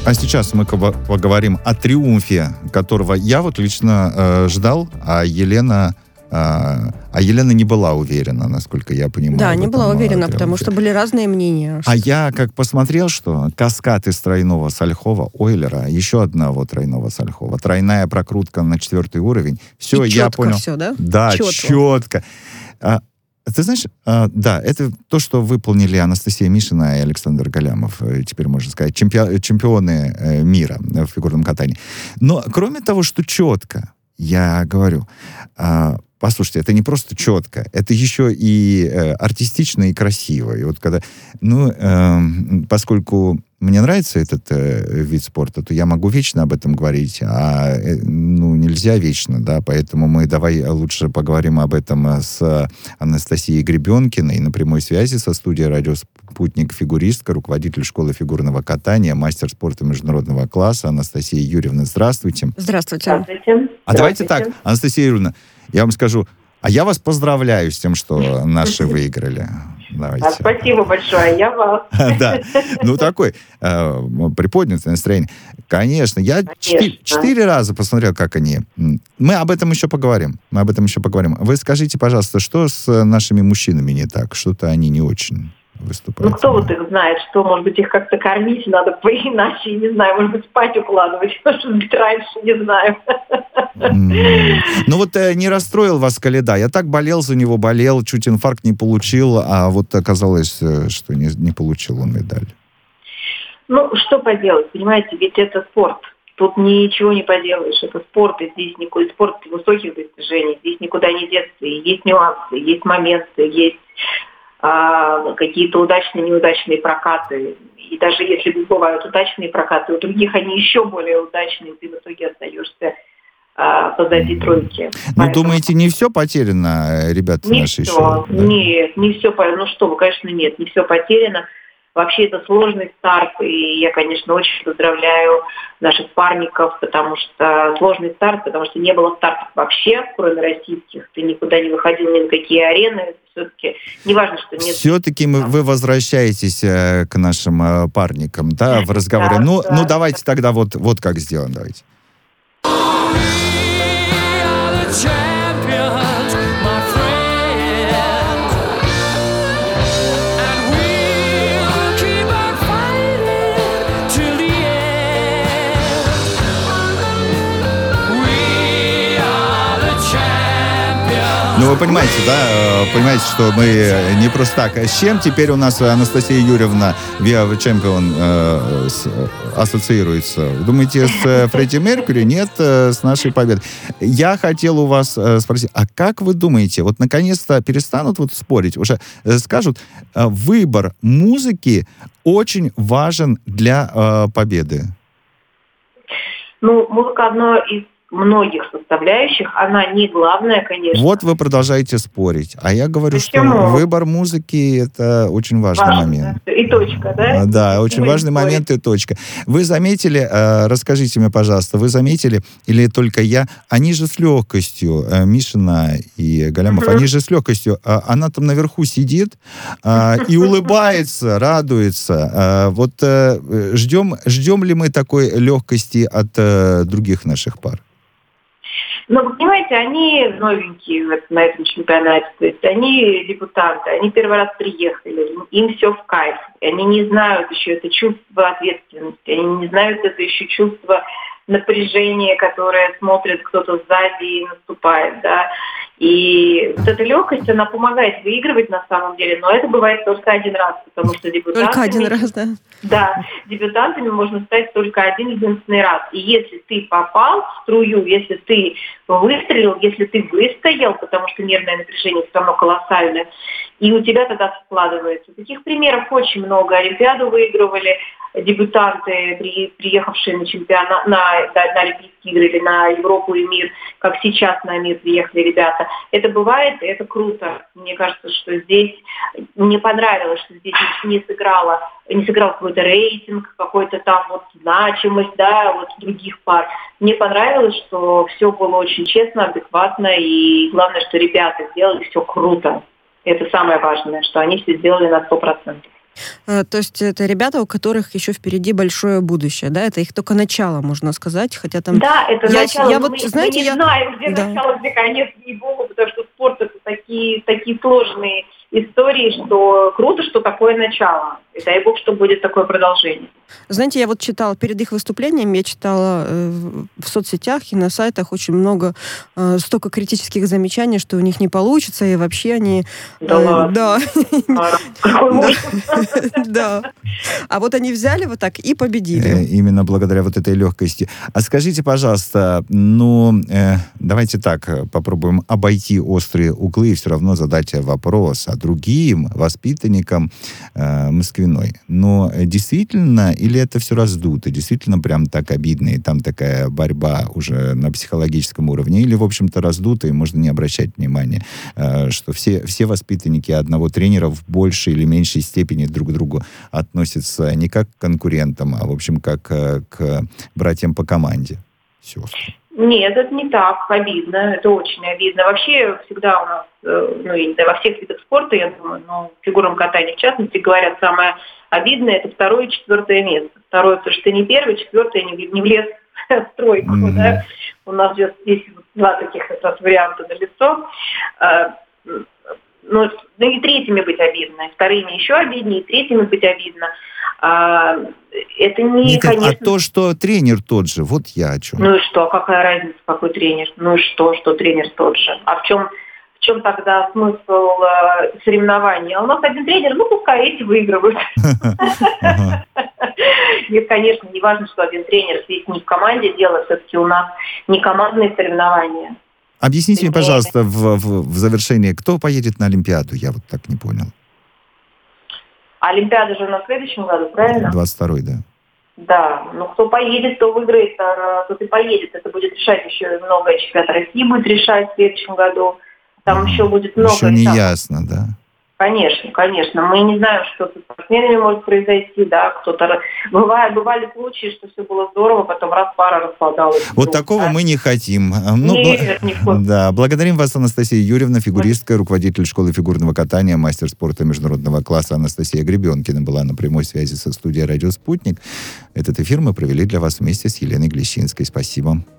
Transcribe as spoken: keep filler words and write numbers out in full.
А сейчас мы поговорим о триумфе, которого я вот лично э, ждал, а Елена... А, а Елена не была уверена, насколько я понимаю. Да, не была уверена, триумфе. Потому что были разные мнения. А я как посмотрел, что каскад из тройного Сальхова Ойлера, еще одного тройного Сальхова, тройная прокрутка на четвертый уровень. Все, и я понял. Все, да? Да, четко. четко. А, ты знаешь, а, да, это то, что выполнили Анастасия Мишина и Александр Галямов, теперь можно сказать, чемпи- чемпионы э, мира в фигурном катании. Но кроме того, что четко, я говорю, а, послушайте, это не просто четко, это еще и э, артистично и красиво. И вот когда, ну, э, поскольку мне нравится этот э, вид спорта, то я могу вечно об этом говорить, а э, ну, нельзя вечно, да, поэтому мы давай лучше поговорим об этом с Анастасией Гребенкиной на прямой связи со студией «Радио Спутник», фигуристка, руководитель школы фигурного катания, мастер спорта международного класса Анастасия Юрьевна. Здравствуйте. Здравствуйте. Здравствуйте. А давайте так, Анастасия Юрьевна, я вам скажу, а я вас поздравляю с тем, что наши выиграли. Давайте. А, спасибо большое, я вас. Да, ну такой э, приподнятое настроение. Конечно, я четыре, четыре раза посмотрел, как они. Мы об этом еще поговорим. Мы об этом еще поговорим. Вы скажите, пожалуйста, что с нашими мужчинами не так? Что-то они не очень выступают. Ну, кто вот их знает, что, может быть, их как-то кормить надо поиначе, не знаю, может быть, спать укладывать, может быть, раньше, не знаю. Ну вот э, не расстроил вас Коляда? Я так болел за него, болел, чуть инфаркт не получил, а вот оказалось, что не, не получил он медаль. Ну, что поделать, понимаете, ведь это спорт. Тут ничего не поделаешь, это спорт, и здесь никакой спорт высоких достижений, здесь никуда не деться, есть нюансы, есть моменты, есть а, какие-то удачные, неудачные прокаты. И даже если бывают удачные прокаты, у других они еще более удачные, ты в итоге остаешься а, позади тройки. Ну, Поэтому... думаете, не все потеряно, ребята не наши все, еще? Да? Нет, не все, ну что вы, конечно, нет, не все потеряно. Вообще это сложный старт, и я, конечно, очень поздравляю наших парников, потому что сложный старт, потому что не было стартов вообще, кроме российских, ты никуда не выходил ни на какие арены, все-таки неважно, что нет. Все-таки мы, вы возвращаетесь э, к нашим э, парникам, да, в разговоре. Да, ну, да, ну, давайте да. тогда вот, вот как сделаем, давайте. Ну, вы понимаете, да, понимаете, что мы не просто так. С чем теперь у нас Анастасия Юрьевна, We Are the Champion, э, с, ассоциируется? Думаете, с Фредди Меркьюри? Нет, с нашей победой. Я хотел у вас спросить, а как вы думаете, вот наконец-то перестанут вот спорить, уже скажут, выбор музыки очень важен для э, победы? Ну, музыка одно из многих составляющих, она не главная, конечно. Вот вы продолжаете спорить. А я говорю, Почему? что выбор музыки — это очень важный Важно, момент. да? И точка, да? Да, очень Мы важный спорим. момент и точка. Вы заметили, э, расскажите мне, пожалуйста, вы заметили, или только я, они же с легкостью, э, Мишина и Галямов, Мгм. они же с легкостью, э, она там наверху сидит э, и улыбается, радуется. Э, вот э, ждем, ждем ли мы такой легкости от э, других наших пар? Ну, вы понимаете, они новенькие вот на этом чемпионате, то есть они дебютанты, они первый раз приехали, им все в кайф, они не знают еще это чувство ответственности, они не знают это еще чувство напряжения, которое смотрит кто-то сзади и наступает, да. И вот эта легкость, она помогает выигрывать на самом деле, но это бывает только один раз, потому что дебютантами... Только один раз, да. Да, дебютантами можно стать только один единственный раз. И если ты попал в струю, если ты выстрелил, если ты выстоял, потому что нервное напряжение все равно колоссальное, и у тебя тогда складывается. Таких примеров очень много. Олимпиаду выигрывали дебютанты, при, приехавшие на чемпионат, на, на, на Олимпийские игры или на Европу и мир, как сейчас на мир приехали ребята. Это бывает, и это круто. Мне кажется, что здесь мне понравилось, что здесь не сыграло, не сыграл какой-то рейтинг, какой-то там вот значимость, да, вот других пар. Мне понравилось, что все было очень честно, адекватно, и главное, что ребята сделали все круто. Это самое важное, что они все сделали на сто процентов. А, то есть это ребята, у которых еще впереди большое будущее, да? Это их только начало, можно сказать, хотя там... Да, это я, начало. Я мы, вот, знаете, мы не я... знаем, где да. начало, где конец, ей-богу, потому что спорт — это такие, такие сложные истории, что круто, что такое начало. И дай бог, что будет такое продолжение. Знаете, я вот читала перед их выступлением, я читала э, в соцсетях и на сайтах очень много, э, столько критических замечаний, что у них не получится, и вообще они... Да ладно? Да. Какой ужас. Да. А вот они взяли вот так и победили. Именно благодаря вот этой легкости. А скажите, пожалуйста, ну, давайте так, попробуем обойти острые углы и все равно задать вопрос, а другим воспитанникам э, Москвиной. Но действительно, или это все раздуто, действительно прям так обидно, и там такая борьба уже на психологическом уровне, или, в общем-то, раздуто, и можно не обращать внимания, э, что все, все воспитанники одного тренера в большей или меньшей степени друг к другу относятся не как к конкурентам, а, в общем, как э, к братьям по команде. Все. Нет, это не так обидно, это очень обидно. Вообще всегда у нас, ну, я не знаю, во всех видах спорта, я думаю, но фигурном катании в частности, говорят, самое обидное — это второе и четвертое место. Второе, потому что ты не первый, четвертое не, не влез в тройку. Mm-hmm. Да? У нас здесь два таких как раз варианта налицо. Ну, ну и третьими быть обидно, и вторыми еще обиднее, и третьими быть обидно. А, это не, Нет, конечно... А то, что тренер тот же, вот я о чем. Ну и что, какая разница, какой тренер? Ну и что, что тренер тот же? А в чем, в чем тогда смысл э, соревнований? А у нас один тренер, ну пускай эти выигрывают. Нет, конечно, не важно, что один тренер, здесь не в команде дело, все-таки у нас не командные соревнования. Объясните мне, пожалуйста, в, в, в завершении, кто поедет на Олимпиаду? Я вот так не понял. Олимпиада же на следующем году, правильно? двадцать второй, да. Да, ну кто поедет, кто выиграет, тот и поедет. Это будет решать еще много. Чемпионат России будет решать в следующем году. Там mm. еще будет много. Еще не ясно, да. Конечно, конечно. Мы не знаем, что со спортсменами может произойти, да, кто-то... Бывает, бывали случаи, что все было здорово, потом раз пара распадалась. Вот вдруг, такого да? мы не хотим. Ну, Нет, не хотим. Да, благодарим вас, Анастасия Юрьевна, фигуристка, руководитель школы фигурного катания, мастер спорта международного класса Анастасия Гребенкина была на прямой связи со студией «Радио Спутник». Этот эфир мы провели для вас вместе с Еленой Глещинской. Спасибо.